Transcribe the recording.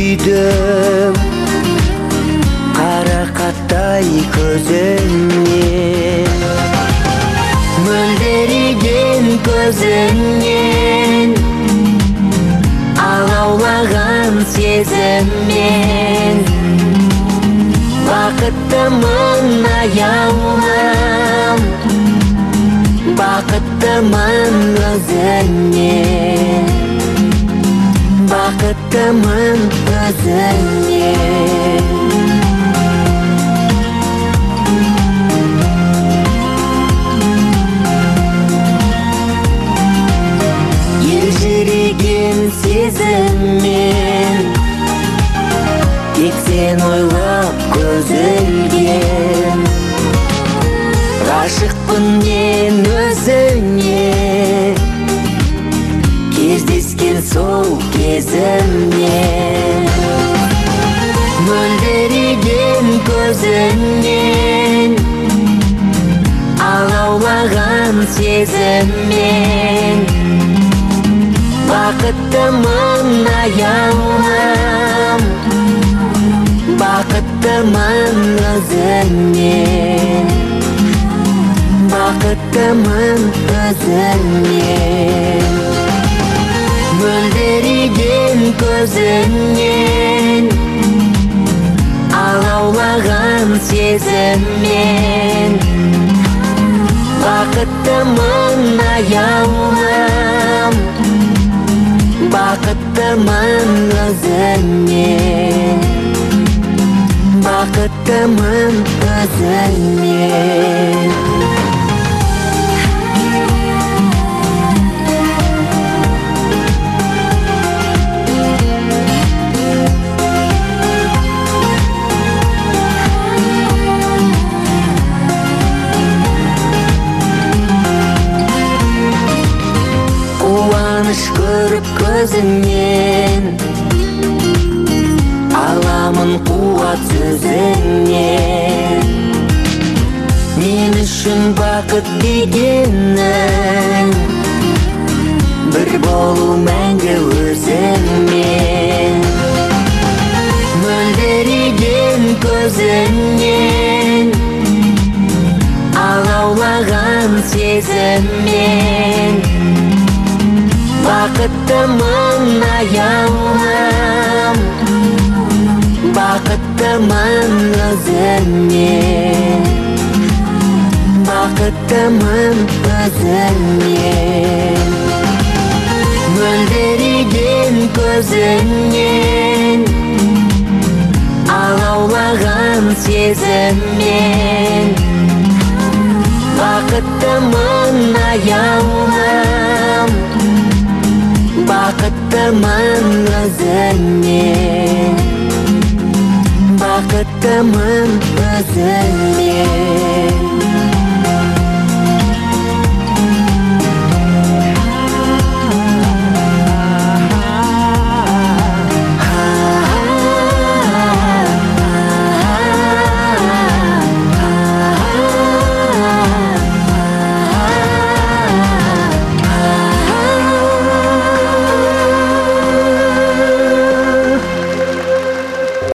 сүйдім, қарақаттай көзіңнен, мөлдіреген көзіңнен, алаулаған сезіммен, бақыттымын аяулым, бақыттымын өзіңнен, бақыттымын өзіңнен. Елжіреген сезіммен, тек сен ойлап көзілген, ғашықпын мен өзіңе, кездескен сол кезімнен, мөлдіреген көзіңнен, алаулаған сезіммен, бақыттымын аяулым, бақыттымын өзіңнен, бақыттымын өзіңнен. Мөлдіреген көзіңнен, алаулаған сезіммен, бақыттымын аяулым, бақыттымын өзіңнен, бақыттымын өзіңнен. Қуаныш көріп көзіңнен, аламын қуат сөзіңнен, мен үшін бақыт дегенің, бір болу мәңгі өзіңмен, мөлдіреген көзіңнен, алаулаған сезіммен, бақыттымын аяулым, бақыттымын өзіңнен, бақыттымын өзіңнен. Мөлдіреген көзіңнен, алаулаған сезіммен, бақыттымын аяулым, бақыттымын өзіңнен, бақыттымын өзіңнен.